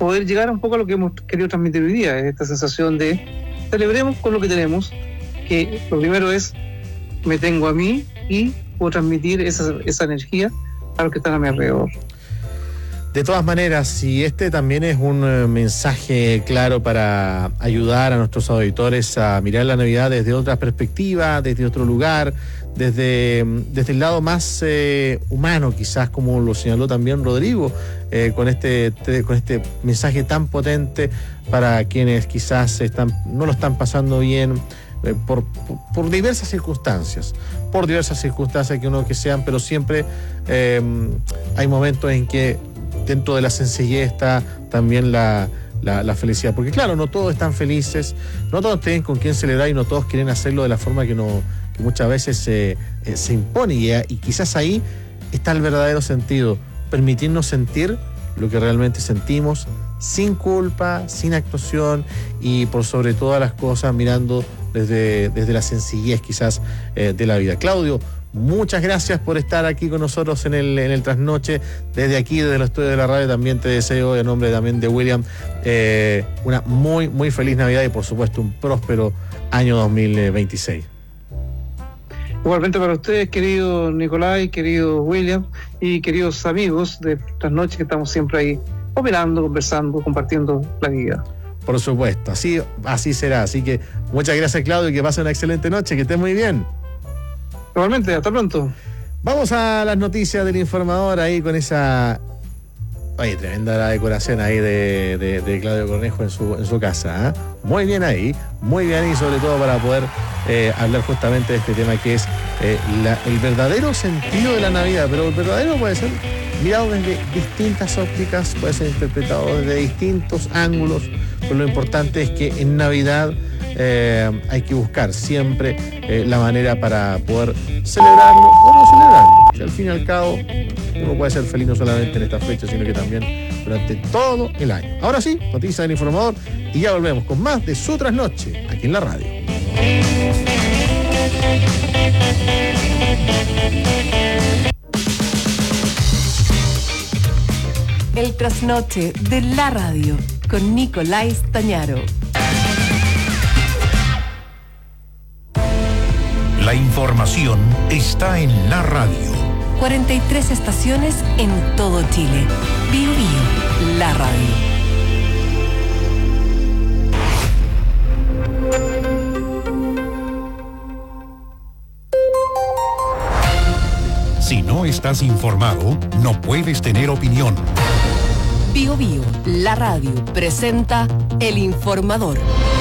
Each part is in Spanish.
poder llegar un poco a lo que hemos querido transmitir hoy día, esta sensación de celebremos con lo que tenemos, que lo primero es me tengo a mí y puedo transmitir esa energía a los que están a mi alrededor. De todas maneras, y este también es un mensaje claro para ayudar a nuestros auditores a mirar la Navidad desde otra perspectiva, desde otro lugar, desde el lado más humano, quizás, como lo señaló también Rodrigo, con este mensaje tan potente para quienes quizás no lo están pasando bien por diversas circunstancias, que sean, pero siempre hay momentos en que dentro de la sencillez está también la felicidad, porque claro, no todos están felices, no todos tienen con quién celebrar y no todos quieren hacerlo de la forma que muchas veces se impone, y quizás ahí está el verdadero sentido, permitirnos sentir lo que realmente sentimos, sin culpa, sin actuación y por sobre todas las cosas mirando desde la sencillez quizás de la vida. Claudio, muchas gracias por estar aquí con nosotros en el Trasnoche. Desde aquí, desde los estudios de la radio, también te deseo, en nombre también de William, una muy, muy feliz Navidad y por supuesto un próspero año 2026. Igualmente para ustedes, querido Nicolás, querido William y queridos amigos de Trasnoche, que estamos siempre ahí operando, conversando, compartiendo la vida. Por supuesto, así será. Así que muchas gracias, Claudio, y que pasen una excelente noche, que estés muy bien. Igualmente, hasta pronto. Vamos a las noticias del Informador ahí con esa... Oye, tremenda la decoración ahí de Claudio Cornejo en su casa, ¿eh? Muy bien ahí, sobre todo para poder hablar justamente de este tema que es el verdadero sentido de la Navidad, pero el verdadero puede ser mirado desde distintas ópticas, puede ser interpretado desde distintos ángulos, pero lo importante es que en Navidad hay que buscar siempre la manera para poder celebrarlo o no celebrarlo. Y al fin y al cabo, uno puede ser feliz no solamente en esta fecha, sino que también durante todo el año. Ahora sí, noticias del Informador, y ya volvemos con más de Su Trasnoche, aquí en la radio. El Trasnoche de la radio, con Nicolás Tañaro. La información está en la radio. 43 estaciones en todo Chile. Bio Bio, la radio. Si no estás informado, no puedes tener opinión. Bio Bio, la radio, presenta El Informador.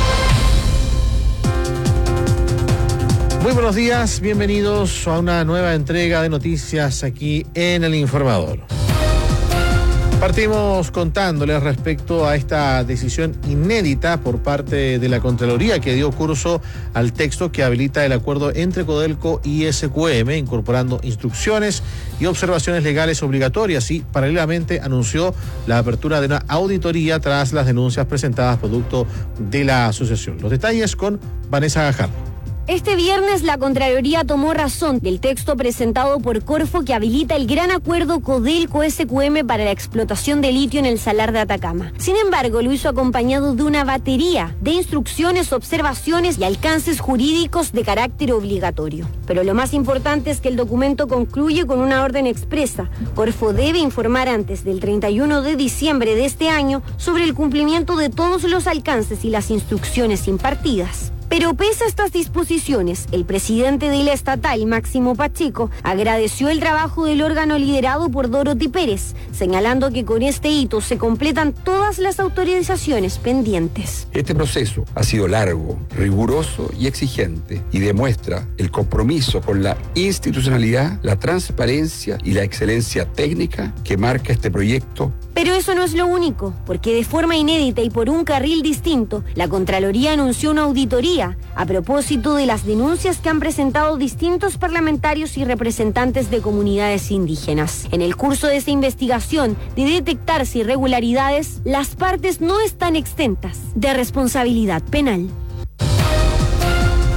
Muy buenos días, bienvenidos a una nueva entrega de noticias aquí en El Informador. Partimos contándoles respecto a esta decisión inédita por parte de la Contraloría que dio curso al texto que habilita el acuerdo entre Codelco y SQM, incorporando instrucciones y observaciones legales obligatorias, y paralelamente anunció la apertura de una auditoría tras las denuncias presentadas producto de la asociación. Los detalles con Vanessa Gajardo. Este viernes la Contraloría tomó razón del texto presentado por Corfo que habilita el gran acuerdo Codelco-SQM para la explotación de litio en el Salar de Atacama. Sin embargo, lo hizo acompañado de una batería de instrucciones, observaciones y alcances jurídicos de carácter obligatorio. Pero lo más importante es que el documento concluye con una orden expresa. Corfo debe informar antes del 31 de diciembre de este año sobre el cumplimiento de todos los alcances y las instrucciones impartidas. Pero pese a estas disposiciones, el presidente de la estatal, Máximo Pacheco, agradeció el trabajo del órgano liderado por Dorothy Pérez, señalando que con este hito se completan todas las autorizaciones pendientes. Este proceso ha sido largo, riguroso y exigente y demuestra el compromiso con la institucionalidad, la transparencia y la excelencia técnica que marca este proyecto. Pero eso no es lo único, porque de forma inédita y por un carril distinto, la Contraloría anunció una auditoría a propósito de las denuncias que han presentado distintos parlamentarios y representantes de comunidades indígenas. En el curso de esta investigación, de detectarse irregularidades, las partes no están exentas de responsabilidad penal.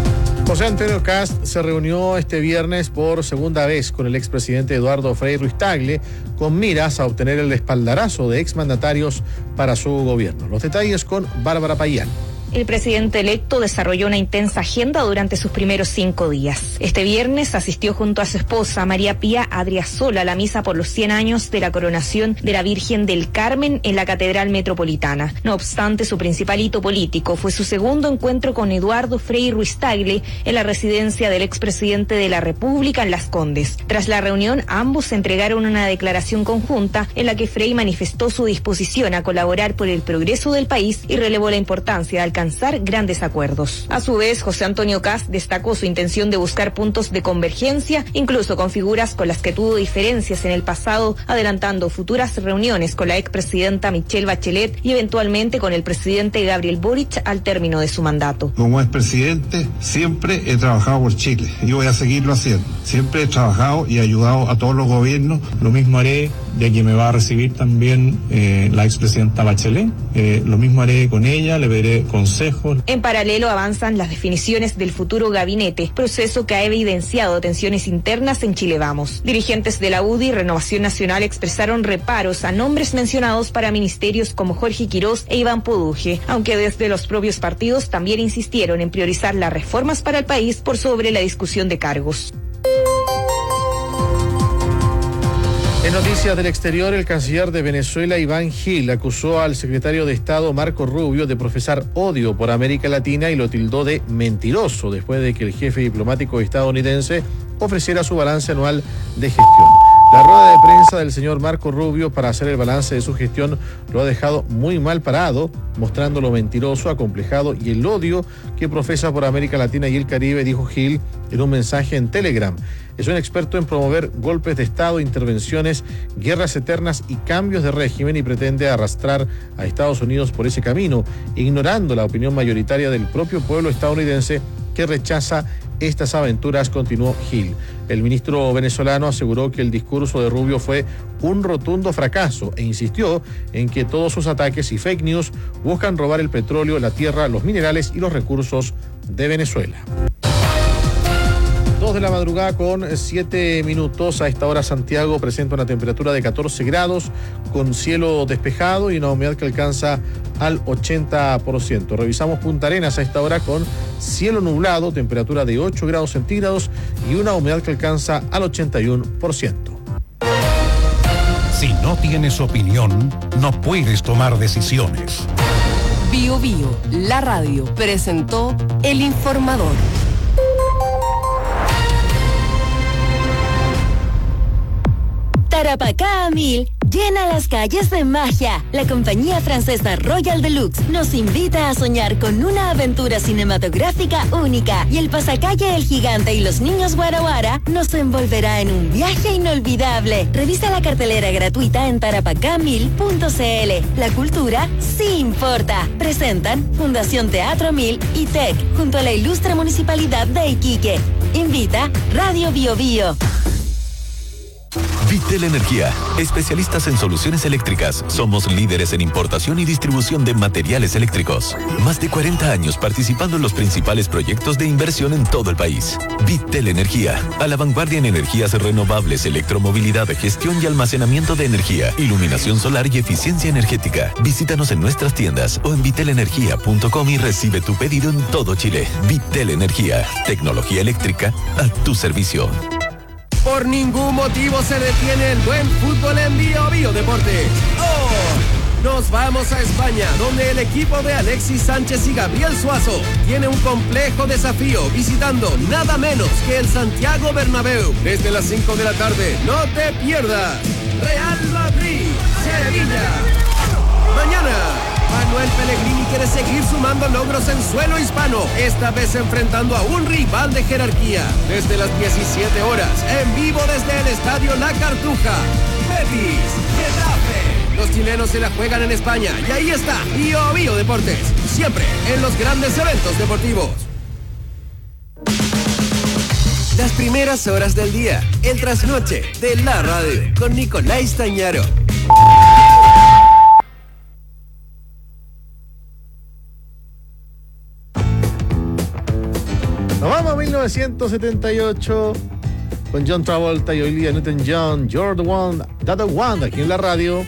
José Antonio Kast se reunió este viernes por segunda vez con el expresidente Eduardo Frei Ruiz-Tagle con miras a obtener el espaldarazo de exmandatarios para su gobierno. Los detalles con Bárbara Payán. El presidente electo desarrolló una intensa agenda durante sus primeros 5 días. Este viernes asistió junto a su esposa, María Pía Adriasola, a la misa por los 100 años de la coronación de la Virgen del Carmen en la Catedral Metropolitana. No obstante, su principal hito político fue su segundo encuentro con Eduardo Frei Ruiz-Tagle en la residencia del expresidente de la República en Las Condes. Tras la reunión, ambos entregaron una declaración conjunta en la que Frei manifestó su disposición a colaborar por el progreso del país y relevó la importancia de alcanzar grandes acuerdos. A su vez, José Antonio Kast destacó su intención de buscar puntos de convergencia, incluso con figuras con las que tuvo diferencias en el pasado, adelantando futuras reuniones con la expresidenta Michelle Bachelet y eventualmente con el presidente Gabriel Boric al término de su mandato. Como expresidente, siempre he trabajado por Chile y voy a seguirlo haciendo. Siempre he trabajado y ayudado a todos los gobiernos. Lo mismo haré, ya que me va a recibir también la expresidenta Bachelet. Lo mismo haré con ella, le veré consejos. En paralelo avanzan las definiciones del futuro gabinete, proceso que ha evidenciado tensiones internas en Chile Vamos. Dirigentes de la UDI y Renovación Nacional expresaron reparos a nombres mencionados para ministerios como Jorge Quirós e Iván Poduje, aunque desde los propios partidos también insistieron en priorizar las reformas para el país por sobre la discusión de cargos. En noticias del exterior, el canciller de Venezuela, Iván Gil, acusó al secretario de Estado, Marco Rubio, de profesar odio por América Latina y lo tildó de mentiroso después de que el jefe diplomático estadounidense ofreciera su balance anual de gestión. La rueda de prensa del señor Marco Rubio para hacer el balance de su gestión lo ha dejado muy mal parado, mostrando lo mentiroso, acomplejado y el odio que profesa por América Latina y el Caribe, dijo Gil en un mensaje en Telegram. Es un experto en promover golpes de Estado, intervenciones, guerras eternas y cambios de régimen y pretende arrastrar a Estados Unidos por ese camino, ignorando la opinión mayoritaria del propio pueblo estadounidense que rechaza estas aventuras, continuó Gil. El ministro venezolano aseguró que el discurso de Rubio fue un rotundo fracaso e insistió en que todos sus ataques y fake news buscan robar el petróleo, la tierra, los minerales y los recursos de Venezuela. 2 de la madrugada con 7 minutos. A esta hora Santiago presenta una temperatura de 14 grados con cielo despejado y una humedad que alcanza al 80%. Revisamos Punta Arenas a esta hora con cielo nublado, temperatura de 8 grados centígrados y una humedad que alcanza al 81%. Si no tienes opinión, no puedes tomar decisiones. Bio Bio, la radio, presentó El Informador. Tarapacá a 1000 llena las calles de magia. La compañía francesa Royal Deluxe nos invita a soñar con una aventura cinematográfica única y el pasacalle El Gigante y los Niños Guara Guara nos envolverá en un viaje inolvidable. Revisa la cartelera gratuita en tarapacá1000.cl. La cultura sí importa. Presentan Fundación Teatro 1000 y TEC junto a la ilustre Municipalidad de Iquique. Invita Radio Bio Bio. Vitel Energía, especialistas en soluciones eléctricas. Somos líderes en importación y distribución de materiales eléctricos. Más de 40 años participando en los principales proyectos de inversión en todo el país. Vitel Energía, a la vanguardia en energías renovables, electromovilidad, gestión y almacenamiento de energía, iluminación solar y eficiencia energética. Visítanos en nuestras tiendas o en vitelenergia.com y recibe tu pedido en todo Chile. Vitel Energía, tecnología eléctrica a tu servicio. Por ningún motivo se detiene el buen fútbol en Bio Bio Deportes. ¡Oh! Nos vamos a España, donde el equipo de Alexis Sánchez y Gabriel Suazo tiene un complejo desafío visitando nada menos que el Santiago Bernabéu. Desde las 5 de la tarde, no te pierdas. Real Madrid, Sevilla. Mañana, Manuel Pellegrini quiere seguir sumando logros en suelo hispano, esta vez enfrentando a un rival de jerarquía. Desde las 17 horas, en vivo desde el Estadio La Cartuja. Betis, Getafe. Los chilenos se la juegan en España y ahí está Bio Bio Deportes, siempre en los grandes eventos deportivos. Las primeras horas del día, el trasnoche de la radio, con Nicolás Tañaro. Nos vamos, 1978 con John Travolta y Olivia Newton-John, You're the One, That the One, aquí en la radio.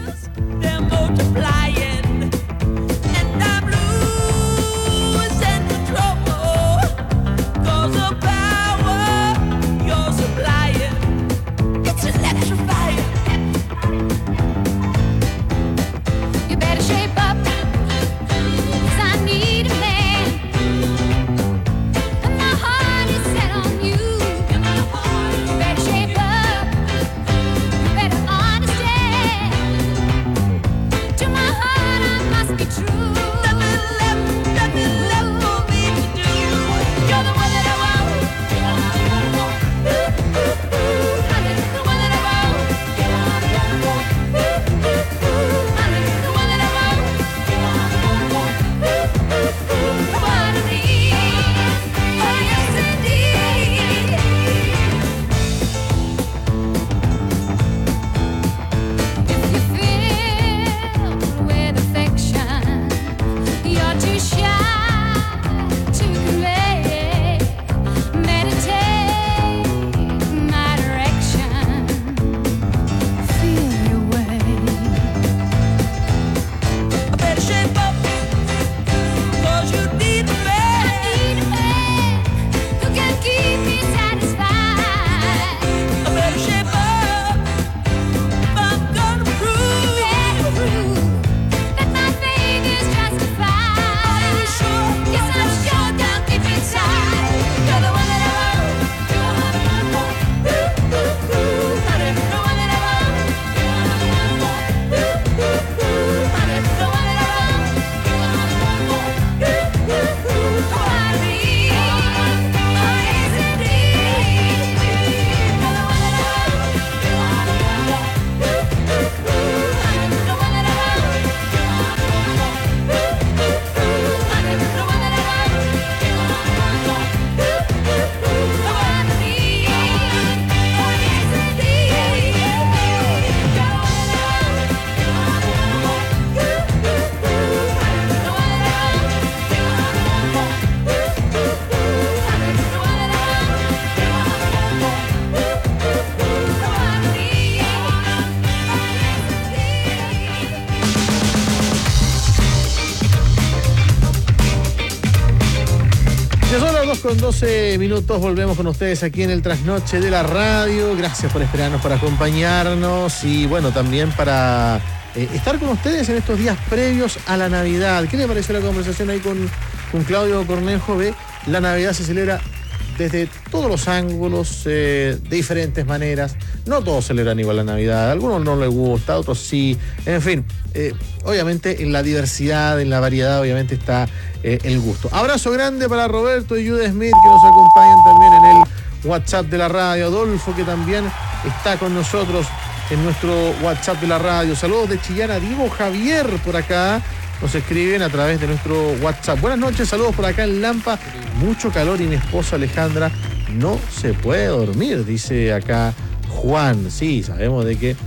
Con 12 minutos volvemos con ustedes aquí en el Trasnoche de la Radio. Gracias por esperarnos, por acompañarnos y bueno, también para estar con ustedes en estos días previos a la Navidad. ¿Qué le pareció la conversación ahí con Claudio Cornejo? La Navidad se celebra desde todos los ángulos, de diferentes maneras. No todos celebran igual la Navidad, a algunos no les gusta, a otros sí. En fin, obviamente en la diversidad, en la variedad, obviamente está el gusto. Abrazo grande para Roberto y Jude Smith, que nos acompañan también en el WhatsApp de la radio. Adolfo, que también está con nosotros en nuestro WhatsApp de la radio. Saludos de Chillán a Diego Javier por acá. Nos escriben a través de nuestro WhatsApp. Buenas noches, saludos por acá en Lampa. Mucho calor y mi esposa Alejandra no se puede dormir, dice acá Juan. Sí, sabemos de que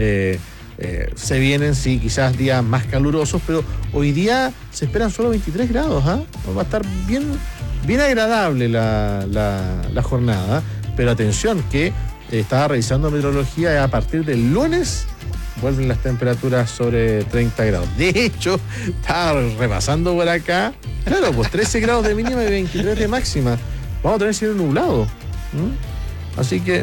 se vienen, sí, quizás días más calurosos, pero hoy día se esperan solo 23 grados, ¿ah? Va a estar bien agradable la jornada, pero atención que estaba revisando meteorología y a partir del lunes vuelven las temperaturas sobre 30 grados. De hecho, estaba repasando por acá, claro, pues 13 grados de mínima y 23 de máxima. Vamos a tener cielo nublado. Así que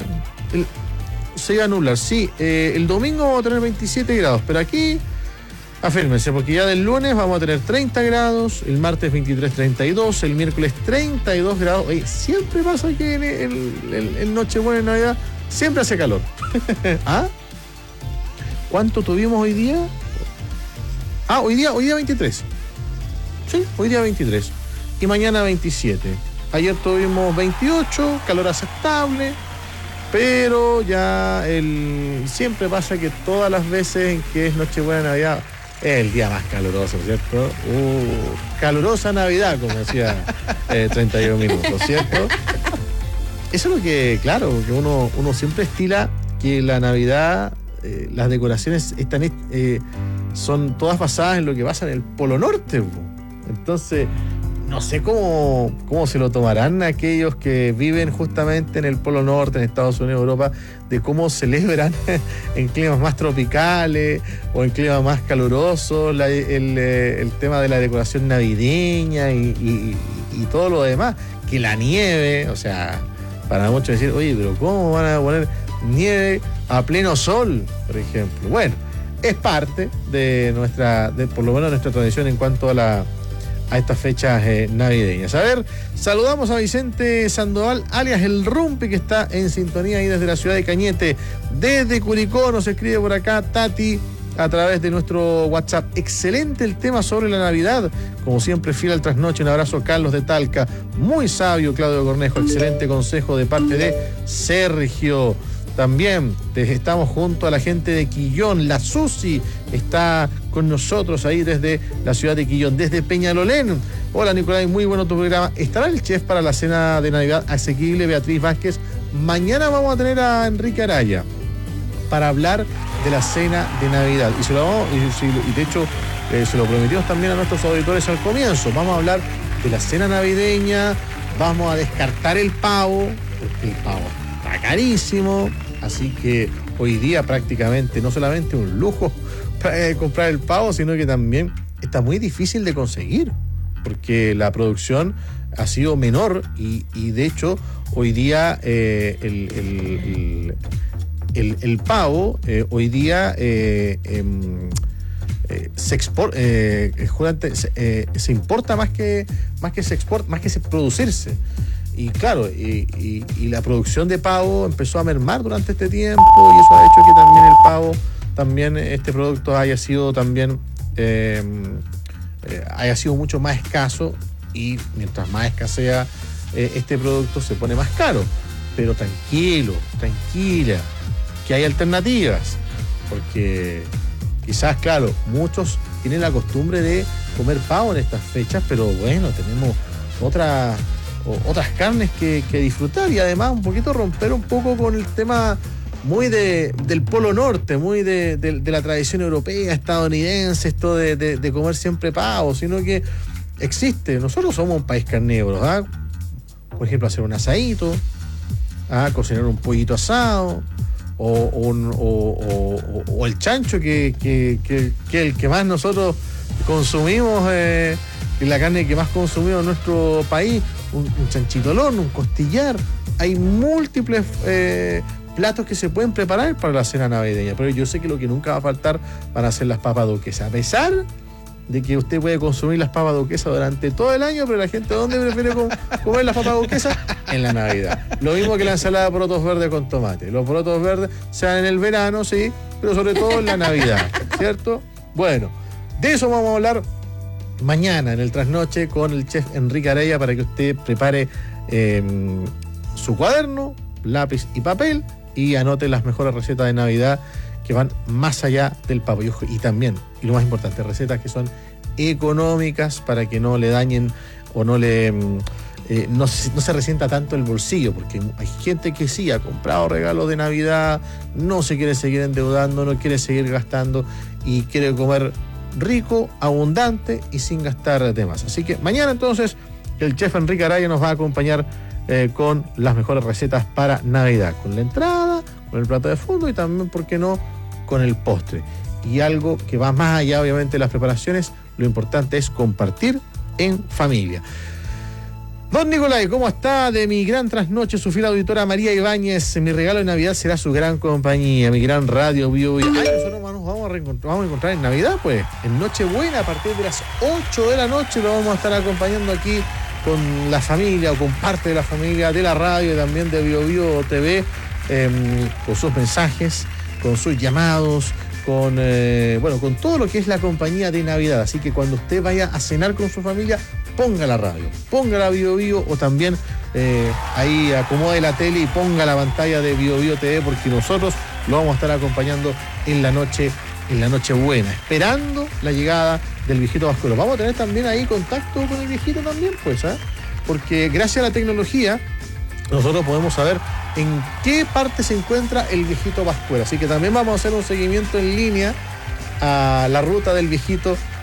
se iba a nublar, sí. El domingo vamos a tener 27 grados, pero aquí afírmense, porque ya del lunes vamos a tener 30 grados, el martes 23, 32, el miércoles 32 grados. Oye, siempre pasa que en Nochebuena y Navidad siempre hace calor. ¿Ah? ¿Cuánto tuvimos hoy día? Hoy día 23. Sí, hoy día 23. Y mañana 27. Ayer tuvimos 28, calor aceptable. Pero ya siempre pasa que todas las veces en que es Nochebuena, Navidad, es el día más caluroso, ¿cierto? Calurosa Navidad, como decía 31 minutos, ¿cierto? Eso es lo que, claro, que uno siempre estila que la Navidad, las decoraciones son todas basadas en lo que pasa en el Polo Norte. Entonces, no sé cómo se lo tomarán aquellos que viven justamente en el Polo Norte, en Estados Unidos, Europa, de cómo celebran en climas más tropicales o en climas más calurosos el tema de la decoración navideña y todo lo demás. Que la nieve, o sea, para muchos decir, oye, pero ¿cómo van a poner nieve a pleno sol, por ejemplo? Bueno, es parte de por lo menos nuestra tradición en cuanto a estas fechas navideñas. A ver, saludamos a Vicente Sandoval, alias El Rumpi, que está en sintonía ahí desde la ciudad de Cañete. Desde Curicó nos escribe por acá Tati a través de nuestro WhatsApp. Excelente el tema sobre la Navidad. Como siempre, fiel al trasnoche. Un abrazo, Carlos de Talca. Muy sabio, Claudio Cornejo. Excelente consejo de parte de Sergio. También estamos junto a la gente de Quillón. La Susi está con nosotros ahí desde la ciudad de Quillón, desde Peñalolén. Hola, Nicolás, muy bueno tu programa. ¿Estará el chef para la cena de Navidad asequible, Beatriz Vázquez? Mañana vamos a tener a Enrique Araya para hablar de la cena de Navidad. Y de hecho, se lo prometimos también a nuestros auditores al comienzo. Vamos a hablar de la cena navideña, vamos a descartar el pavo, porque el pavo está carísimo. Así que hoy día prácticamente no solamente un lujo comprar el pavo, sino que también está muy difícil de conseguir, porque la producción ha sido menor y de hecho hoy día el pavo hoy día se exporta, se importa más que se exporta, más que se producirse. Y claro, y la producción de pavo empezó a mermar durante este tiempo, y eso ha hecho que también el pavo, también este producto haya sido también haya sido mucho más escaso, y mientras más escasea este producto se pone más caro. Pero tranquila, que hay alternativas, porque quizás, claro, muchos tienen la costumbre de comer pavo en estas fechas, pero bueno, tenemos otras carnes que disfrutar, y además un poquito romper un poco con el tema muy del Polo Norte, muy de la tradición europea, estadounidense, esto de comer siempre pavo, sino que existe. Nosotros somos un país carnívoro, ¿ah? Por ejemplo, hacer un asadito, cocinar un pollito asado, o el chancho, que el que más nosotros consumimos, la carne que más consumimos en nuestro país, un chanchito al horno, un costillar. Hay múltiples platos que se pueden preparar para la cena navideña, pero yo sé que lo que nunca va a faltar van a ser las papas duquesas, a pesar de que usted puede consumir las papas duquesas durante todo el año, pero la gente, ¿dónde prefiere comer las papas duquesas? En la Navidad. Lo mismo que la ensalada de porotos verdes con tomate. Los porotos verdes se dan en el verano, sí, pero sobre todo en la Navidad, ¿cierto? Bueno, de eso vamos a hablar mañana en el trasnoche con el chef Enrique Araya, para que usted prepare su cuaderno, lápiz y papel, y anote las mejores recetas de Navidad que van más allá del pavo. Y también, y lo más importante, recetas que son económicas, para que no le dañen o no se resienta tanto el bolsillo, porque hay gente que sí ha comprado regalos de Navidad, no se quiere seguir endeudando, no quiere seguir gastando y quiere comer rico, abundante y sin gastar de más. Así que mañana entonces el chef Enrique Araya nos va a acompañar con las mejores recetas para Navidad, con la entrada, con el plato de fondo y también, ¿por qué no?, con el postre. Y algo que va más allá, obviamente, de las preparaciones, lo importante es compartir en familia. Don Nicolás, ¿cómo está? De mi gran trasnoche, su fiel auditora María Ibáñez. Mi regalo de Navidad será su gran compañía, mi gran radio Bio. Ay, nosotros nos vamos a encontrar en Navidad, pues, en Nochebuena, a partir de las 8 de la noche lo vamos a estar acompañando aquí con la familia, o con parte de la familia de la radio y también de Bio TV, con sus mensajes, con sus llamados, con todo lo que es la compañía de Navidad. Así que cuando usted vaya a cenar con su familia, ponga la radio, ponga la Bio, o también ahí acomode la tele y ponga la pantalla de Bio TV, porque nosotros lo vamos a estar acompañando en la Nochebuena, esperando la llegada del viejito Vascuero. Vamos a tener también ahí contacto con el viejito también, pues, porque gracias a la tecnología nosotros podemos saber en qué parte se encuentra el viejito Vascuero. Así que también vamos a hacer un seguimiento en línea a la ruta del viejito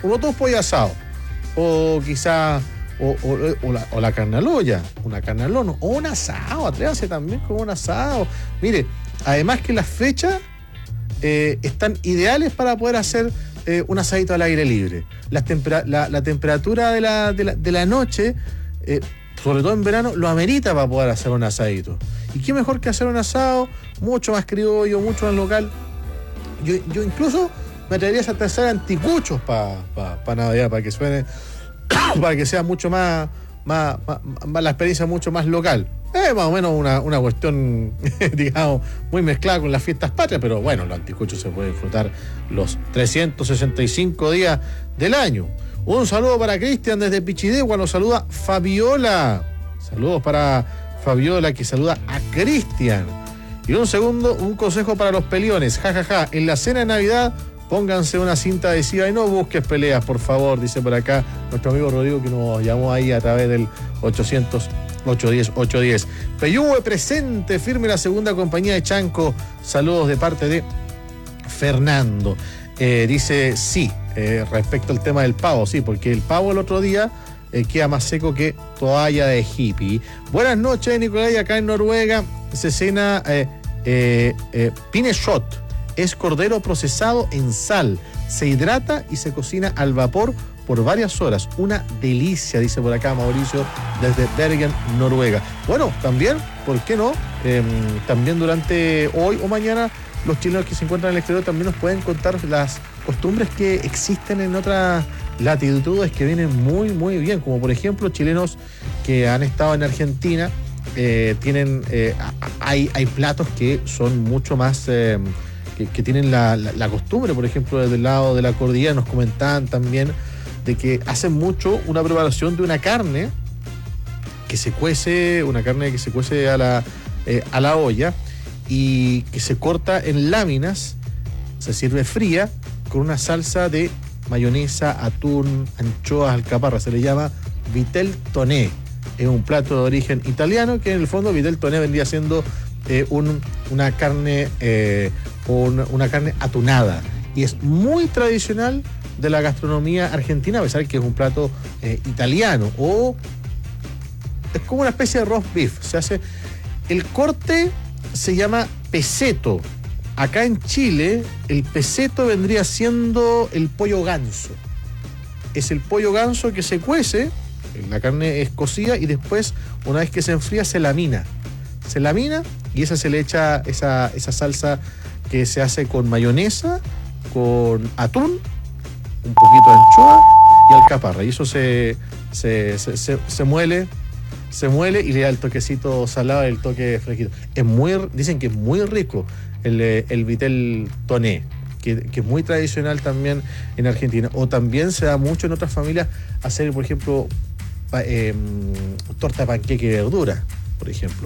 uno o dos pollo asado, o quizás o la carnaloya, una carnalón, o un asado, atrévase también con un asado. Mire, además que las fechas están ideales para poder hacer un asadito al aire libre. La temperatura de la noche, sobre todo en verano, lo amerita para poder hacer un asadito. Y qué mejor que hacer un asado mucho más criollo, mucho más local. Yo incluso me atrevería a hacer anticuchos para Navidad, para que suene, para que sea mucho más la experiencia mucho más local. Más o menos una cuestión, digamos, muy mezclada con las fiestas patrias, pero bueno, los anticuchos se pueden disfrutar los 365 días del año. Un saludo para Cristian desde Pichidegua, nos saluda Fabiola. Saludos para Fabiola, que saluda a Cristian. Y un consejo para los peliones, jajaja, en la cena de Navidad pónganse una cinta adhesiva y no busques peleas, por favor, dice por acá nuestro amigo Rodrigo, que nos llamó ahí a través del 800-810-810. Peyúe presente, firme la segunda compañía de Chanco. Saludos de parte de Fernando. Dice sí, respecto al tema del pavo, sí, porque el pavo el otro día queda más seco que toalla de hippie. Buenas noches, Nicolás, acá en Noruega se cena pineshot. Es cordero procesado en sal, se hidrata y se cocina al vapor por varias horas. Una delicia, dice por acá Mauricio desde Bergen, Noruega. Bueno, también, ¿por qué no? También durante hoy o mañana los chilenos que se encuentran en el exterior también nos pueden contar las costumbres que existen en otras latitudes que vienen muy, muy bien. Como por ejemplo, chilenos que han estado en Argentina, hay platos que son mucho más... que tienen la costumbre, por ejemplo, desde el lado de la cordillera nos comentaban también de que hacen mucho una preparación de una carne que se cuece a la olla y que se corta en láminas, se sirve fría con una salsa de mayonesa, atún, anchoas, alcaparras. Se le llama vitel toné. Es un plato de origen italiano que en el fondo vitel toné vendría siendo una carne atunada, y es muy tradicional de la gastronomía argentina, a pesar que es un plato italiano, o es como una especie de roast beef. Se hace, el corte se llama peseto. Acá en Chile el peseto vendría siendo el pollo ganso. Es el pollo ganso que se cuece, la carne es cocida y después, una vez que se enfría, se lamina y esa se le echa esa salsa que se hace con mayonesa, con atún, un poquito de anchoa y alcaparra, y eso se muele y le da el toquecito salado y el toque fresquito. Dicen que es muy rico el vitel toné, que es muy tradicional también en Argentina, o también se da mucho en otras familias hacer, por ejemplo, torta de panqueque de verdura, por ejemplo,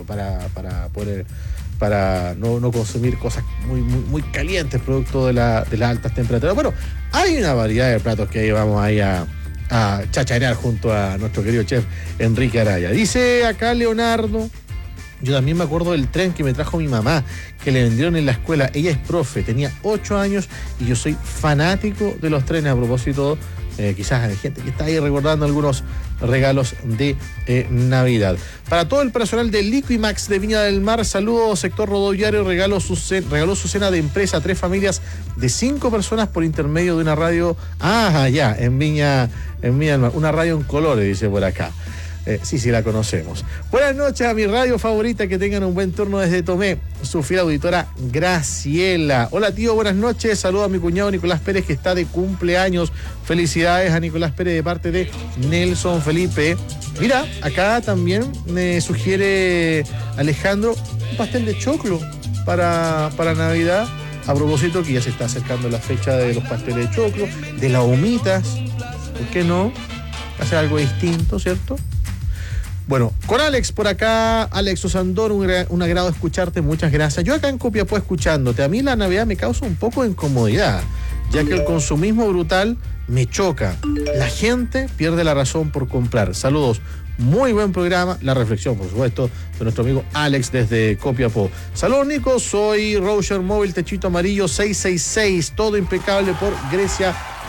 para no consumir cosas muy calientes producto de las altas temperaturas. Bueno, hay una variedad de platos que vamos ahí a chacharear junto a nuestro querido chef Enrique Araya. Dice acá Leonardo: yo también me acuerdo del tren que me trajo mi mamá, que le vendieron en la escuela. Ella es profe, tenía 8 años y yo soy fanático de los trenes. A propósito, quizás hay gente que está ahí recordando algunos regalos de Navidad. Para todo el personal de Liquimax de Viña del Mar, saludos, sector rodoviario, regaló su cena de empresa a 3 familias de 5 personas por intermedio de una radio, en Viña del Mar, una radio en colores, dice por acá. Sí, la conocemos. Buenas noches a mi radio favorita, que tengan un buen turno desde Tomé, su fiel auditora Graciela. Hola tío, buenas noches, saludo a mi cuñado Nicolás Pérez, que está de cumpleaños. Felicidades a Nicolás Pérez de parte de Nelson Felipe. Mira, acá también me sugiere Alejandro un pastel de choclo para Navidad. A propósito que ya se está acercando la fecha de los pasteles de choclo, de las humitas, ¿por qué no? Hacer algo distinto, ¿cierto? Bueno, con Alex por acá, Alex Osandor, un agrado escucharte, muchas gracias. Yo acá en Copiapó escuchándote, a mí la Navidad me causa un poco de incomodidad, ya que el consumismo brutal me choca. La gente pierde la razón por comprar. Saludos, muy buen programa, la reflexión, por supuesto, de nuestro amigo Alex desde Copiapó. Saludos, Nico, soy Roger Móvil, techito amarillo 666, todo impecable por Grecia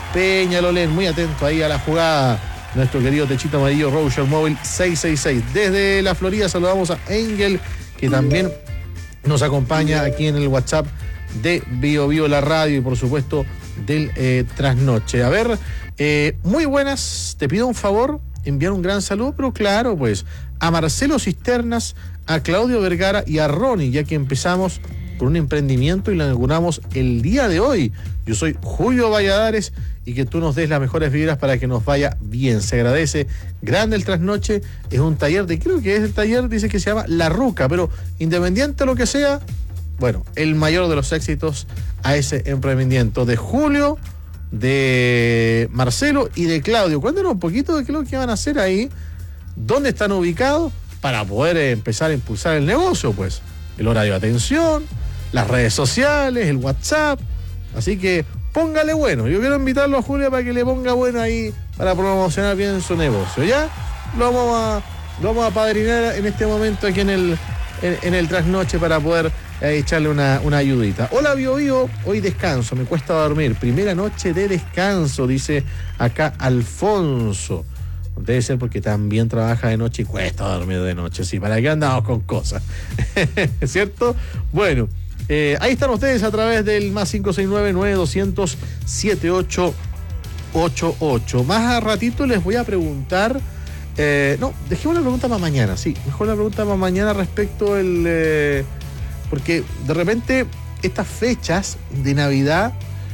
Peñalolén, muy atento ahí a la jugada. Nuestro querido techito amarillo Roger Móvil 666. Desde la Florida saludamos a Engel, que también nos acompaña aquí en el WhatsApp de Bio Bio la radio y por supuesto del Trasnoche. A ver, muy buenas, te pido un favor, enviar un gran saludo, pero claro, pues a Marcelo Cisternas, a Claudio Vergara y a Ronnie, ya que empezamos con un emprendimiento y lo inauguramos el día de hoy. Yo soy Julio Valladares y que tú nos des las mejores vibras para que nos vaya bien. Se agradece. Grande el Trasnoche, es un taller creo que es el taller, dice que se llama La Ruca, pero independiente de lo que sea, bueno, el mayor de los éxitos a ese emprendimiento de Julio, de Marcelo y de Claudio. Cuéntanos un poquito de qué es lo que van a hacer ahí, dónde están ubicados para poder empezar a impulsar el negocio, pues. El horario de atención, las redes sociales, el WhatsApp. Así que póngale bueno. Yo quiero invitarlo a Julio para que le ponga bueno ahí para promocionar bien su negocio. ¿Ya? Lo vamos a padrinar en este momento aquí en el Trasnoche para poder echarle una ayudita. Hola Bio Bio, hoy descanso, me cuesta dormir. Primera noche de descanso, dice acá Alfonso. Debe ser porque también trabaja de noche y cuesta dormir de noche. Sí, ¿para qué andamos con cosas? ¿Cierto? Bueno, ahí están ustedes a través del más 569-9200-7888. Más a ratito les voy a preguntar. No, dejemos la pregunta para mañana. Sí, mejor la pregunta para mañana respecto porque de repente estas fechas de Navidad,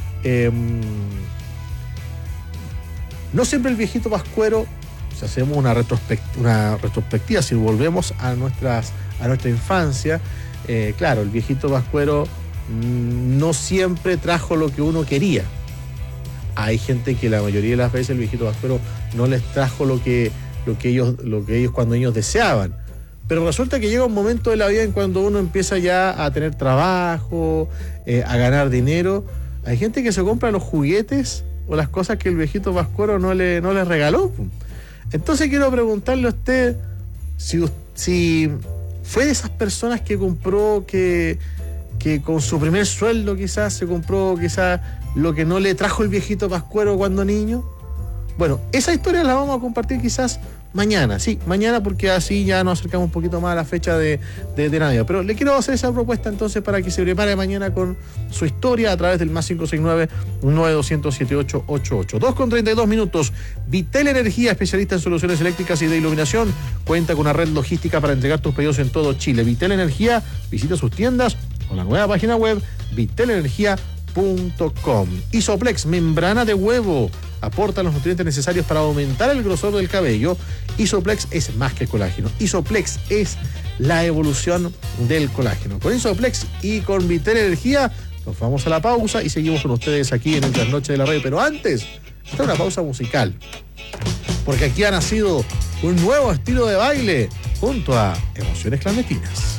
no siempre el viejito pascuero. Si hacemos una retrospectiva, si volvemos a nuestra infancia, claro, el viejito pascuero no siempre trajo lo que uno quería. Hay gente que la mayoría de las veces el viejito pascuero no les trajo lo que ellos cuando ellos deseaban. Pero resulta que llega un momento de la vida en cuando uno empieza ya a tener trabajo, a ganar dinero. Hay gente que se compra los juguetes o las cosas que el viejito pascuero no le regaló. Entonces quiero preguntarle a usted si fue de esas personas que compró que con su primer sueldo quizás se compró quizás lo que no le trajo el viejito pascuero cuando niño. Bueno, esa historia la vamos a compartir quizás mañana, sí, mañana, porque así ya nos acercamos un poquito más a la fecha de Navidad. Pero le quiero hacer esa propuesta entonces para que se prepare mañana con su historia a través del más 569-9200-7888. 2:32. Vitel Energía, especialista en soluciones eléctricas y de iluminación, cuenta con una red logística para entregar tus pedidos en todo Chile. Vitel Energía, visita sus tiendas o la nueva página web vitelenergia.com. Isoplex, membrana de huevo, aporta los nutrientes necesarios para aumentar el grosor del cabello. Isoplex es más que colágeno. Isoplex es la evolución del colágeno. Con Isoplex y con Vitel Energía nos vamos a la pausa y seguimos con ustedes aquí en el Trasnoche de la Radio. Pero antes, está una pausa musical, porque aquí ha nacido un nuevo estilo de baile junto a Emociones Clandestinas.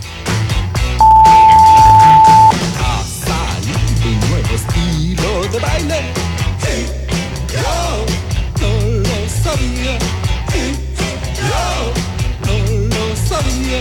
Ha salido un nuevo estilo de baile. Yo no lo sabía. Yo no lo sabía.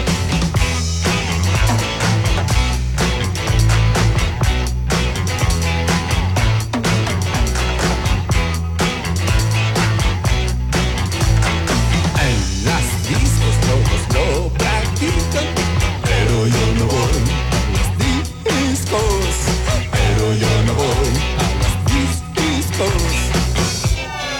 En las discos todos lo practican, pero yo no voy a las discos. Pero yo no voy a las discos.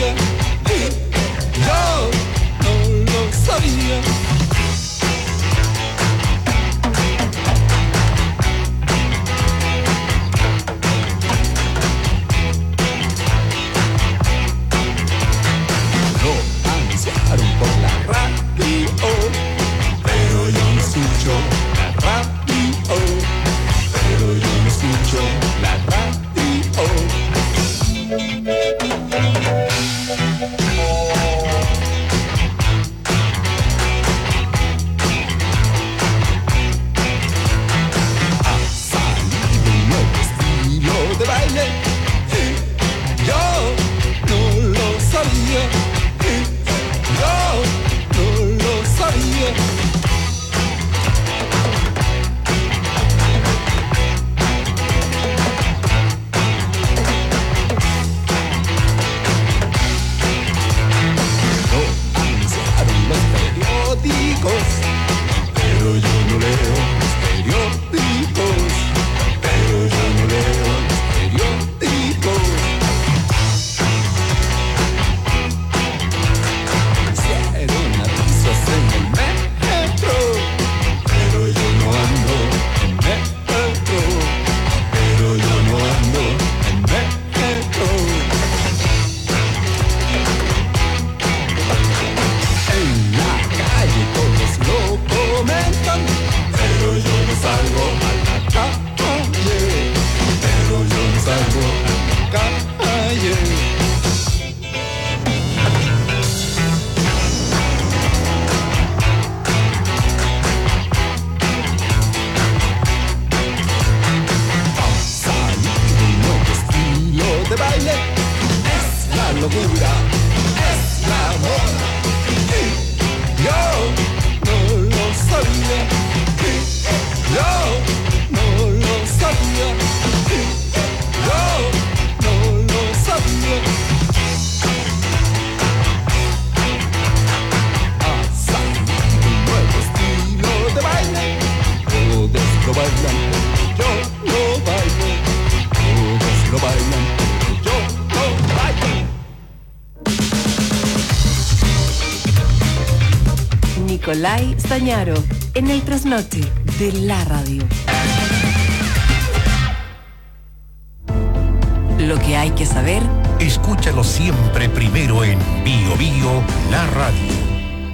sabía, yo no lo sabía. Lo anunciaron por la radio, pero yo no escucho la radio, pero yo no escucho la radio. Ha salido un nuevo estilo de baile, yo no lo sabía, yo no lo sabía. Pero yo no leo los periódicos, pero yo no leo los periódicos. Hicieron avisos en el metro, pero yo no ando en metro, pero yo no ando en metro. En la calle todos lo comentan, pero yo no salgo a la calle, pero yo no salgo a la calle. Ha salido un nuevo estilo de baile, es la locura, es la moda. Yo no lo sabía, yo no lo sabía, yo no lo sabía. Ha salido un nuevo estilo de baile, todos lo bailan, yo lo bailo, todos lo bailan, yo lo bailo. Nicolai Stañaro, en el trasnoche de la radio. Lo que hay que saber. Escúchalo siempre primero en Bio Bio, la radio.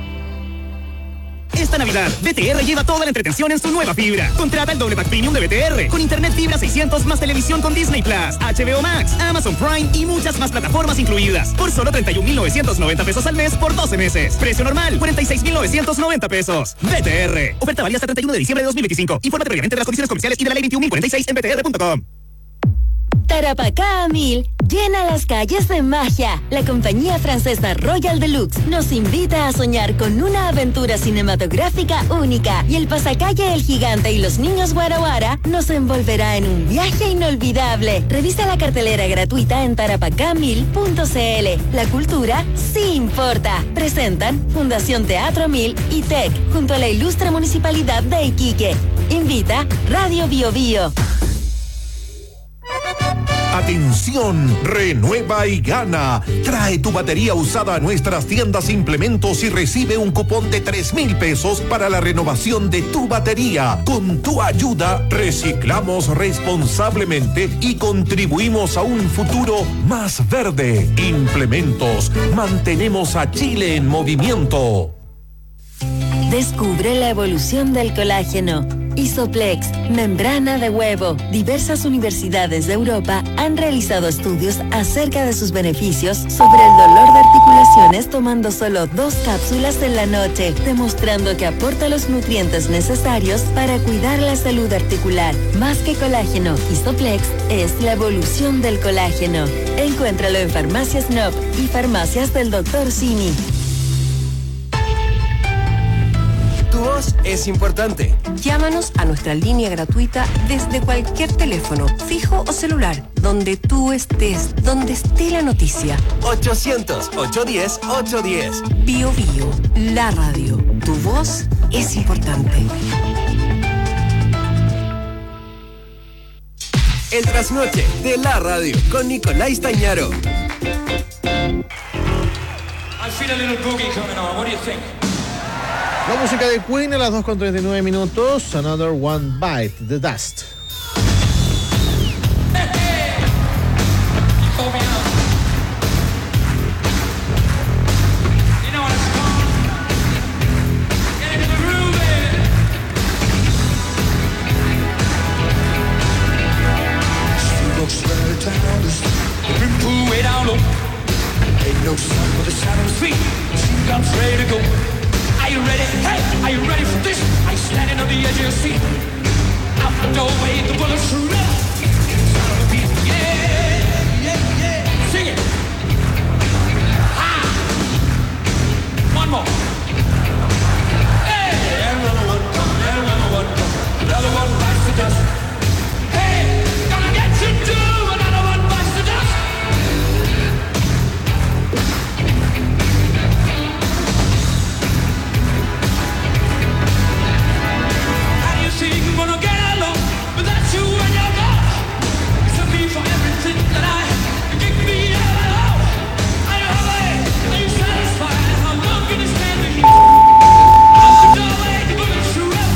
Esta Navidad, BTR lleva toda la entretención en su nueva fibra. Contrata el doble pack premium de BTR, con internet fibra 600 más televisión con Disney Plus, HBO Max, Amazon Prime y muchas más plataformas incluidas. Por solo 31,990 pesos al mes por 12 meses. Precio normal, 46,990 pesos. BTR. Oferta válida hasta 31 de diciembre de 2025. Infórmate previamente de las condiciones comerciales y de la ley 21.046 en btr.com. Tarapacá a 1000 llena las calles de magia. La compañía francesa Royal Deluxe nos invita a soñar con una aventura cinematográfica única y el pasacalle El Gigante y los Niños Guara Guara nos envolverá en un viaje inolvidable. Revisa la cartelera gratuita en tarapacá1000.cl. La cultura sí importa. Presentan Fundación Teatro 1000 y TEC junto a la ilustre Municipalidad de Iquique. Invita Radio Bio Bio. Atención, renueva y gana. Trae tu batería usada a nuestras tiendas Implementos y recibe un cupón de 3,000 pesos para la renovación de tu batería. Con tu ayuda, reciclamos responsablemente y contribuimos a un futuro más verde. Implementos, mantenemos a Chile en movimiento. Descubre la evolución del colágeno. Isoplex, membrana de huevo. Diversas universidades de Europa han realizado estudios acerca de sus beneficios sobre el dolor de articulaciones tomando solo 2 cápsulas en la noche, demostrando que aporta los nutrientes necesarios para cuidar la salud articular. Más que colágeno, Isoplex es la evolución del colágeno. Encuéntralo en Farmacias Nob y Farmacias del Dr. Simi. Tu voz es importante. Llámanos a nuestra línea gratuita desde cualquier teléfono, fijo o celular, donde tú estés, donde esté la noticia. 800-810-810. Bio Bio, la radio. Tu voz es importante. El trasnoche de la radio con Nicolai Stañaro. La música de Queen a las 2:39, Another One Bite the Dust. No sun with the shadows feet. I'm ready to go. Are you ready? Hey, are you ready for this? I'm standing on the edge of your seat. Out the doorway, the bullets shoot up. Sound of the beat. Yeah, yeah, yeah. Sing it. Ah. One more. Hey, another one come, another one come. Another one bites the dust. Hey, gonna get you too. Another one bites the dust. Gonna get along without you and your love. It's a me for everything that I give me alone. Are you happy? Are you satisfied? How long can you stand the heat? Out the doorway, the bullets shoot up.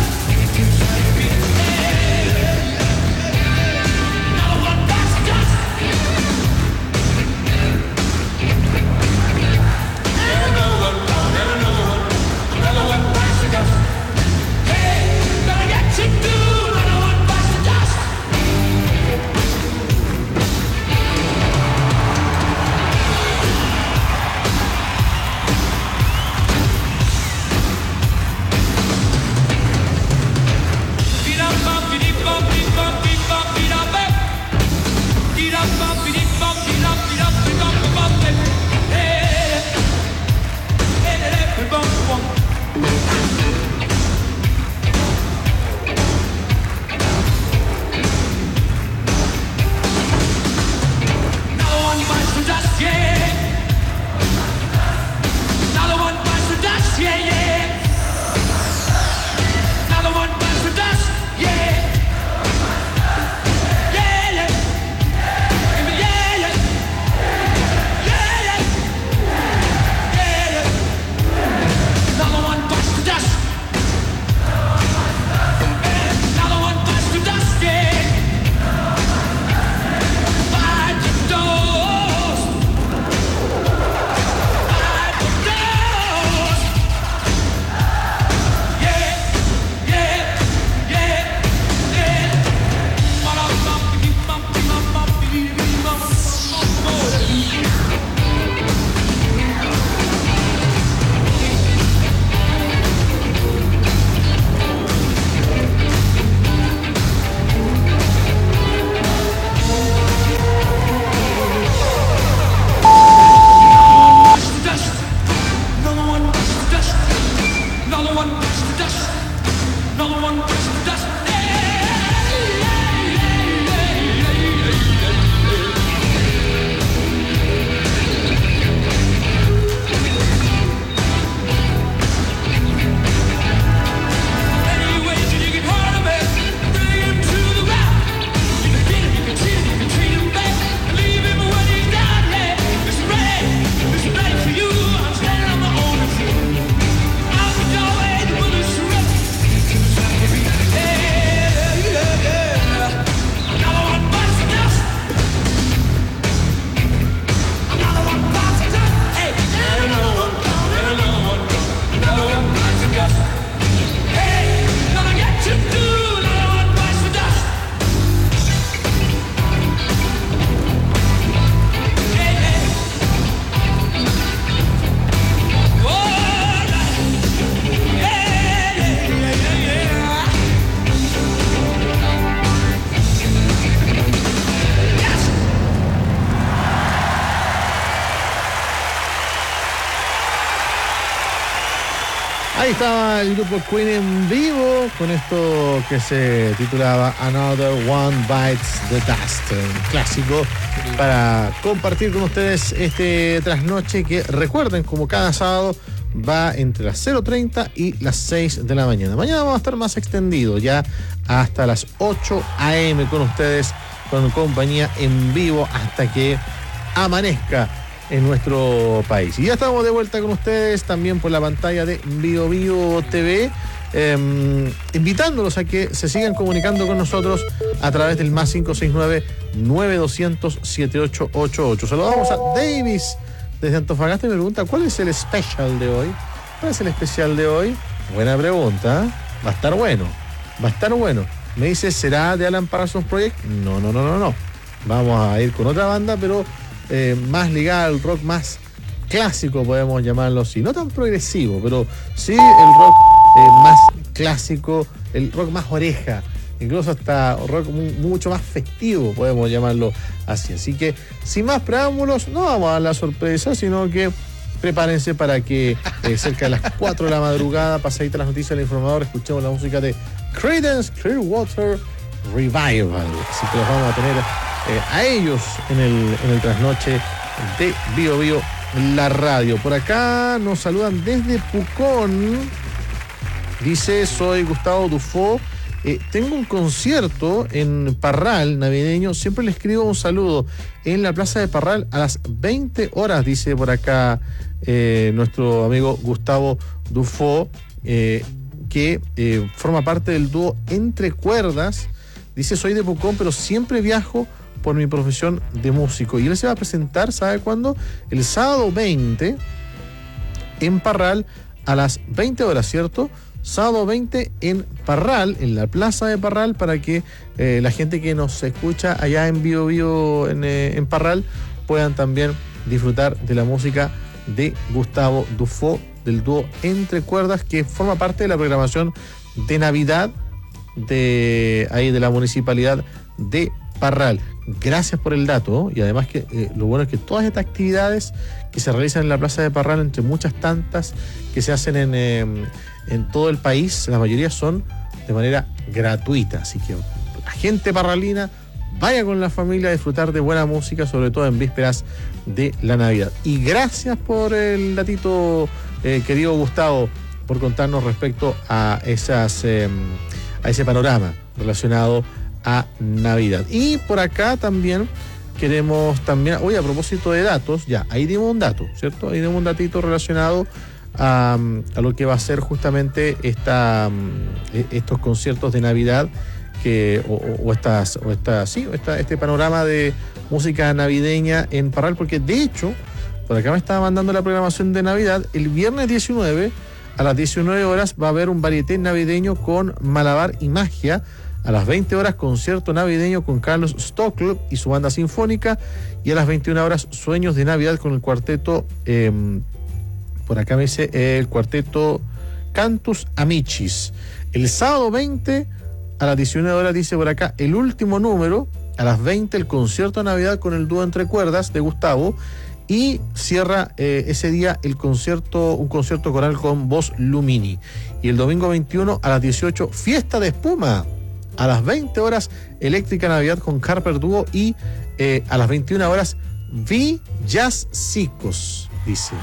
Now one bites the dust. Another one, another one bites the dust. To do another one bites the dust. Beat up, bump, beat up, beat up, beat up, beat up, beat up, bump, beat up, beat up, beat up, beat up, bump, hey, hey, hey, bump, bump. Dust, yeah. Another one bites the dust, yeah, yeah. Another one bites the dust, yeah. Yeah, yeah. Give me, yeah, yeah. Yeah, yeah. Yeah, yeah. Another one bites the dust. Another one bites the dust, yeah. Bite the dust. Ahí estaba el grupo Queen en vivo con esto que se titulaba Another One Bites the Dust, un clásico para compartir con ustedes este trasnoche que recuerden, como cada sábado va entre las 0:30 y las 6 de la mañana. Mañana vamos a estar más extendido, ya hasta las 8 a.m. con ustedes, con compañía en vivo hasta que amanezca en nuestro país. Y ya estamos de vuelta con ustedes también por la pantalla de Bio Bio TV, invitándolos a que se sigan comunicando con nosotros a través del más 569-9200-7888. Saludamos a Davis desde Antofagasta y me pregunta, ¿cuál es el especial de hoy? ¿Cuál es el especial de hoy? Buena pregunta, ¿eh? Va a estar bueno. Me dice, ¿será de Alan Parsons Project? No. Vamos a ir con otra banda, pero más ligada al rock más clásico, podemos llamarlo así. No tan progresivo, pero sí el rock más clásico, el rock más oreja, incluso hasta rock mucho más festivo, podemos llamarlo así. Así que, sin más preámbulos, no vamos a dar la sorpresa, sino que prepárense para que cerca de las 4 de la madrugada, pasadita las noticias del informador, escuchemos la música de Creedence Clearwater Revival. Así que los vamos a tener a ellos en el trasnoche de Bio Bio, la radio. Por acá nos saludan desde Pucón. Dice, soy Gustavo Dufo. Tengo un concierto en Parral navideño. Siempre le escribo un saludo en la plaza de Parral a las 20 horas, dice por acá nuestro amigo Gustavo Dufo, que forma parte del dúo Entre Cuerdas. Dice, soy de Pucón, pero siempre viajo por mi profesión de músico. Y él se va a presentar, ¿sabe cuándo? El sábado 20 en Parral a las 20 horas, ¿cierto? Sábado 20 en Parral, en la plaza de Parral, para que la gente que nos escucha allá en Bio Bio en Parral puedan también disfrutar de la música de Gustavo Dufo, del dúo Entre Cuerdas, que forma parte de la programación de Navidad de la municipalidad de Parral. Gracias por el dato, y además que lo bueno es que todas estas actividades que se realizan en la plaza de Parral, entre muchas tantas que se hacen en todo el país, la mayoría son de manera gratuita, así que la gente parralina vaya con la familia a disfrutar de buena música, sobre todo en vísperas de la Navidad. Y gracias por el datito, querido Gustavo, por contarnos respecto a ese panorama relacionado a Navidad. Y por acá también queremos oye, a propósito de datos, ya, ahí dimos un dato, ¿cierto? Ahí dimos un datito relacionado a lo que va a ser justamente estos conciertos de Navidad este panorama de música navideña en Parral, porque de hecho, por acá me estaba mandando la programación de Navidad. El viernes 19 a las 19 horas va a haber un varieté navideño con Malabar y Magia. A las 20 horas, concierto navideño con Carlos Stockl y su banda sinfónica. Y a las 21 horas, Sueños de Navidad con el cuarteto, por acá me dice, el cuarteto Cantus Amicis. El sábado 20 a las 19 horas, dice por acá, el último número. A las 20, el concierto de Navidad con el dúo Entre Cuerdas de Gustavo. Y cierra ese día un concierto coral con Voz Lumini. Y el domingo 21 a las 18, Fiesta de Espuma. A las 20 horas, Eléctrica Navidad con Harper Dúo. Y a las 21 horas, Villancicos, dice,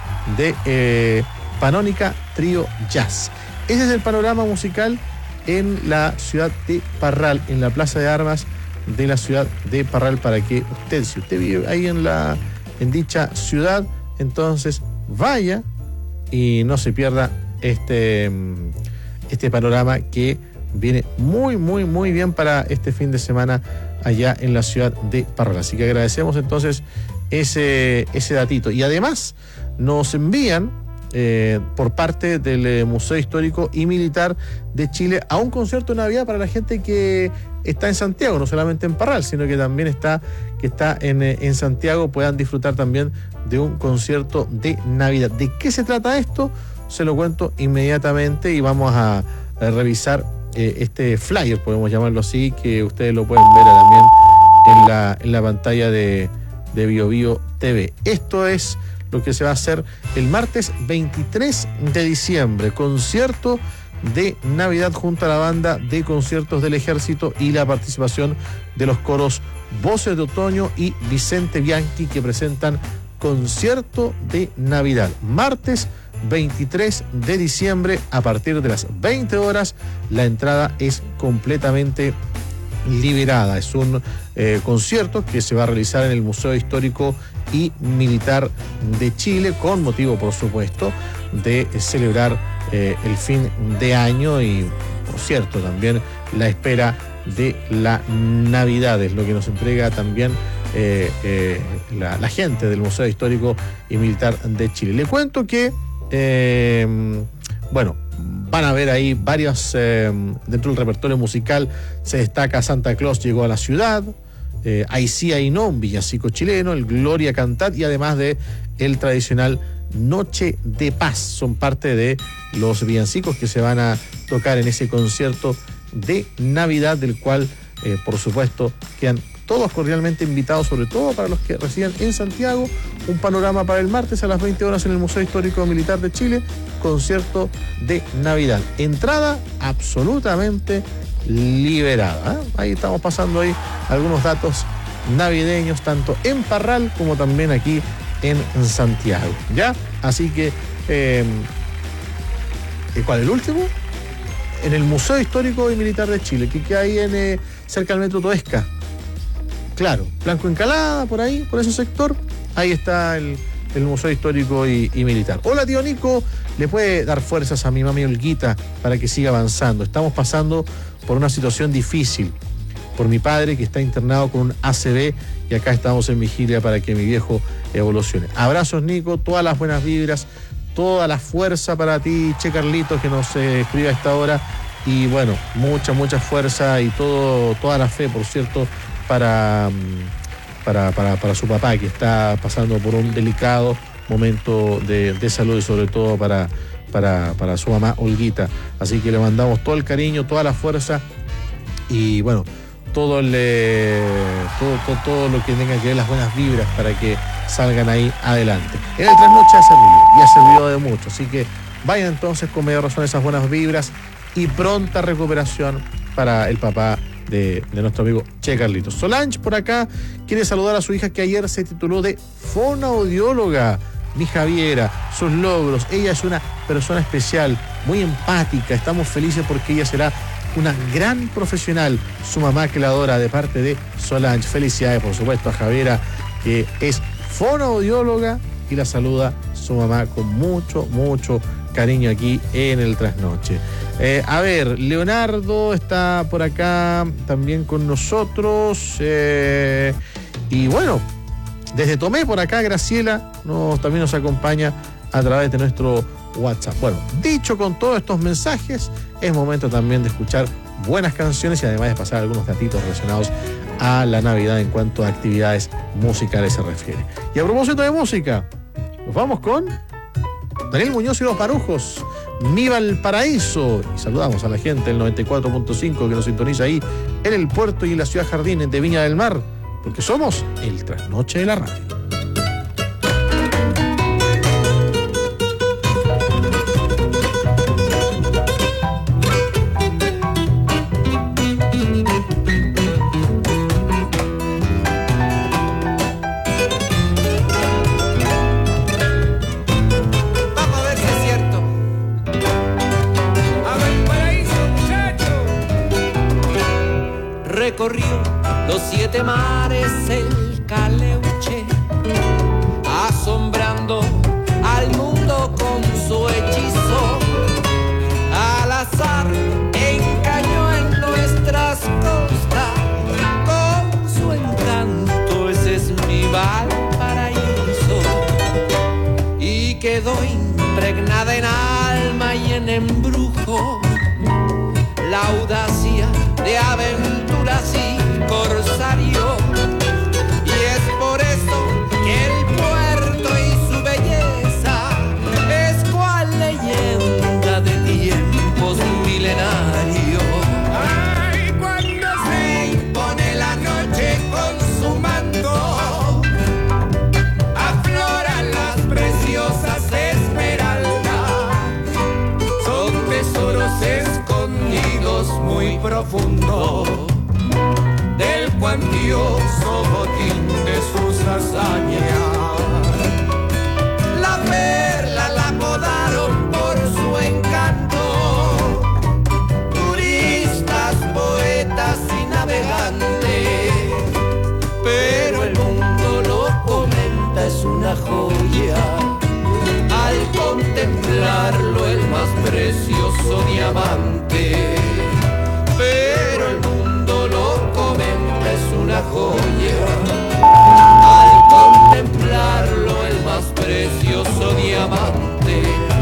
de Panónica Trío Jazz. Ese es el panorama musical en la ciudad de Parral, en la Plaza de Armas de la ciudad de Parral, para que usted, si usted vive ahí en dicha ciudad, entonces vaya y no se pierda este panorama que viene muy, muy, muy bien para este fin de semana allá en la ciudad de Parral. Así que agradecemos entonces ese datito. Y además nos envían por parte del Museo Histórico y Militar de Chile a un concierto de Navidad para la gente que está en Santiago, no solamente en Parral, sino que también está en Santiago, puedan disfrutar también de un concierto de Navidad. ¿De qué se trata esto? Se lo cuento inmediatamente y vamos a revisar este flyer, podemos llamarlo así, que ustedes lo pueden ver también en la pantalla de Bio Bio TV. Esto es lo que se va a hacer el martes 23 de diciembre, concierto de Navidad junto a la banda de conciertos del Ejército y la participación de los coros Voces de Otoño y Vicente Bianchi, que presentan concierto de Navidad. Martes 23 de diciembre a partir de las 20 horas. La entrada es completamente Liberada. Es un concierto que se va a realizar en el Museo Histórico y Militar de Chile, con motivo, por supuesto, de celebrar el fin de año y, por cierto, también la espera de la Navidad. Es lo que nos entrega también la gente del Museo Histórico y Militar de Chile. Le cuento que, van a ver ahí varias, dentro del repertorio musical se destaca Santa Claus llegó a la ciudad, Ahí sí, ahí no, un villancico chileno, el Gloria Cantat y además de el tradicional Noche de Paz. Son parte de los villancicos que se van a tocar en ese concierto de Navidad, del cual, por supuesto, quedan todos cordialmente invitados, sobre todo para los que residen en Santiago. Un panorama para el martes a las 20 horas en el Museo Histórico Militar de Chile, concierto de Navidad. Entrada absolutamente liberada, ¿eh? Ahí estamos pasando ahí algunos datos navideños, tanto en Parral como también aquí en Santiago, ¿ya? Así que, ¿cuál es el último? En el Museo Histórico y Militar de Chile, que queda ahí en, cerca del Metro Toesca. Claro, Blanco Encalada, por ahí, por ese sector, ahí está el Museo Histórico y Militar. Hola, tío Nico, ¿le puede dar fuerzas a mi mami Olguita para que siga avanzando? Estamos pasando por una situación difícil, por mi padre que está internado con un ACV y acá estamos en vigilia para que mi viejo evolucione. Abrazos, Nico, todas las buenas vibras, toda la fuerza para ti, Che Carlitos, que nos escribe a esta hora, y bueno, mucha fuerza y toda la fe, por cierto, para su papá, que está pasando por un delicado momento de salud y sobre todo para su mamá Olguita. Así que le mandamos todo el cariño, toda la fuerza y bueno, todo lo que tenga que ver, las buenas vibras para que salgan ahí adelante. En el trasnoche ha servido de mucho, así que vayan entonces con mayor razón esas buenas vibras y pronta recuperación para el papá de nuestro amigo Che Carlitos. Solange por acá quiere saludar a su hija que ayer se tituló de fonoaudióloga, mi Javiera, sus logros. Ella es una persona especial, muy empática. Estamos felices porque ella será una gran profesional. Su mamá que la adora, de parte de Solange. Felicidades, por supuesto, a Javiera, que es fonoaudióloga, y la saluda su mamá con mucho cariño aquí en el Trasnoche. A ver, Leonardo está por acá también con nosotros. Y bueno, desde Tomé por acá, Graciela también nos acompaña a través de nuestro WhatsApp. Bueno, dicho con todos estos mensajes, es momento también de escuchar buenas canciones y además de pasar algunos datitos relacionados a la Navidad en cuanto a actividades musicales se refiere. Y a propósito de música, nos vamos con Daniel Muñoz y los Marujos, Mi Valparaíso. Y saludamos a la gente del 94.5 que nos sintoniza ahí en el puerto y en la ciudad Jardines de Viña del Mar, porque somos el Trasnoche de la Radio. Recorrió los 7 mares el Caleuche, asombrando al mundo con su hechizo. Al azar encañó en nuestras costas con su encanto. Ese es mi Valparaíso. Y quedó impregnada en alma y en embrujo la audacia de aventuras y corsario. Y es por eso que el puerto y su belleza es cual leyenda de tiempos milenarios. Ay, cuando se impone la noche con su manto, afloran las preciosas esmeraldas. Son tesoros escondidos muy profundo del cuantioso una joya. Al contemplarlo el más precioso diamante, pero el mundo lo comenta, es una joya. Al contemplarlo el más precioso diamante.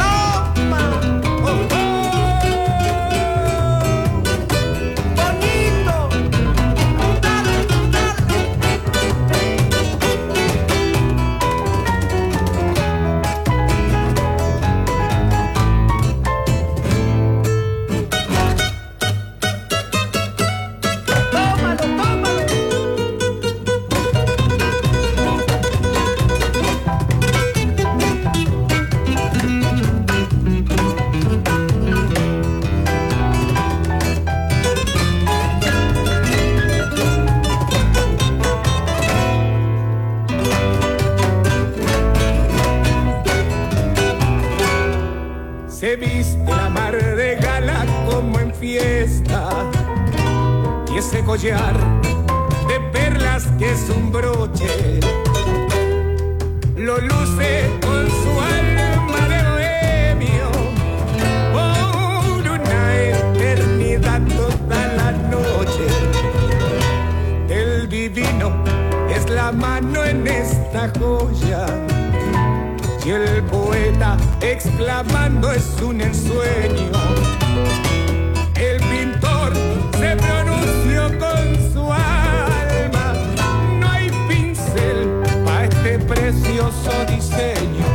Se viste la mar de gala como en fiesta, y ese collar de perlas que es un broche lo luce con su alma de bohemio por una eternidad toda la noche. El divino es la mano en esta joya, y el poeta exclamando es un ensueño. El pintor se pronunció con su alma, no hay pincel para este precioso diseño.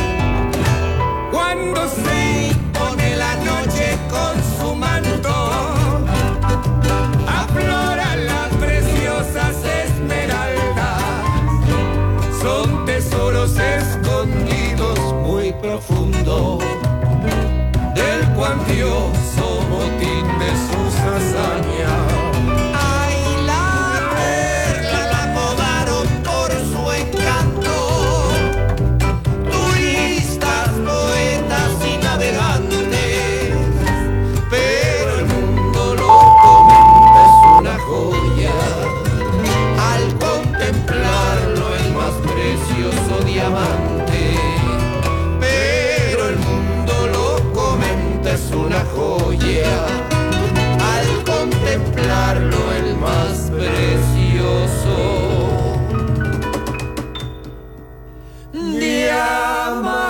Cuando se impone la noche con su manto, afloran las preciosas esmeraldas, son tesoros escondidos muy profundo del cuantioso botín de sus hazañas. Ay, la perla la apodaron por su encanto, turistas, poetas y navegantes, pero el mundo lo comenta, es una joya. Al contemplarlo el más precioso diamante, pero el mundo lo comenta, es una joya. Al contemplarlo el más precioso diamante.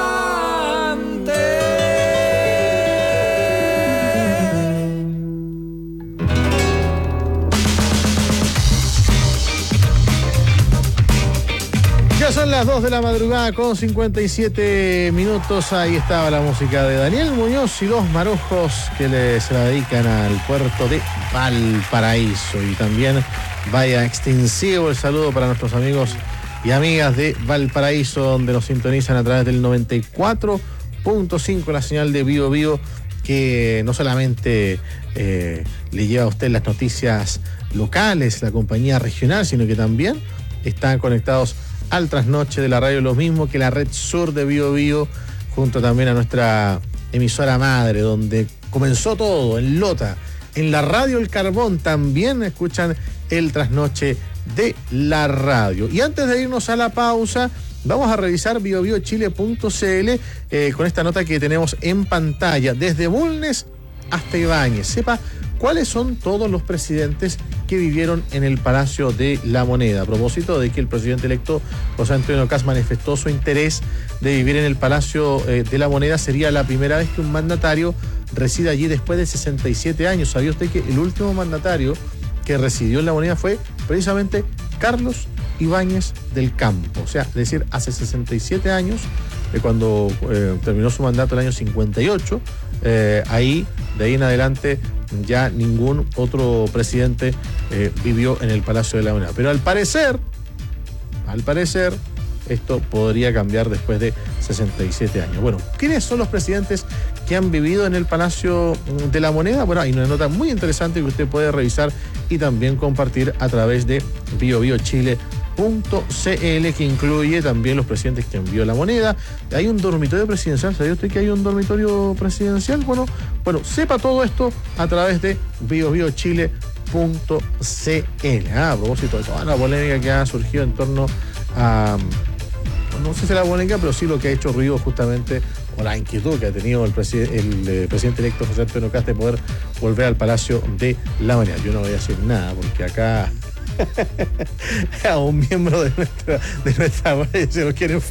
Ya son las 2 de la madrugada con 57 minutos. Ahí estaba la música de Daniel Muñoz y los Marujos, que se la dedican al puerto de Valparaíso. Y también vaya extensivo el saludo para nuestros amigos y amigas de Valparaíso, donde nos sintonizan a través del 94.5, la señal de Bío Bío, que no solamente le lleva a usted las noticias locales, la compañía regional, sino que también están conectados al trasnoche de la radio, lo mismo que la red sur de Bío Bío, junto también a nuestra emisora madre, donde comenzó todo, en Lota. En la radio El Carbón también escuchan el trasnoche de la radio. Y antes de irnos a la pausa, vamos a revisar biobiochile.cl con esta nota que tenemos en pantalla. Desde Bulnes hasta Ibáñez. Sepa cuáles son todos los presidentes que vivieron en el Palacio de la Moneda. A propósito de que el presidente electo José Antonio Kast manifestó su interés de vivir en el Palacio de la Moneda, sería la primera vez que un mandatario reside allí después de 67 años. ¿Sabía usted que el último mandatario que residió en la Moneda fue precisamente Carlos Ibáñez del Campo? O sea, es decir, hace 67 años, cuando terminó su mandato el año 58, de ahí en adelante ya ningún otro presidente vivió en el Palacio de la Moneda. Pero al parecer, esto podría cambiar después de 67 años. Bueno, ¿quiénes son los presidentes que han vivido en el Palacio de la Moneda? Bueno, hay una nota muy interesante que usted puede revisar y también compartir a través de biobiochile.cl, que incluye también los presidentes que envió la moneda. Hay un dormitorio presidencial. ¿Sabía usted que hay un dormitorio presidencial? Bueno, sepa todo esto a través de biobiochile.cl. A propósito de toda la polémica que ha surgido en torno a no sé si la polémica, pero sí lo que ha hecho ruido justamente, o la inquietud que ha tenido el presidente electo José Antonio Kast de poder volver al Palacio de la Moneda. Yo no voy a decir nada, porque acá a un miembro de nuestra se lo quieren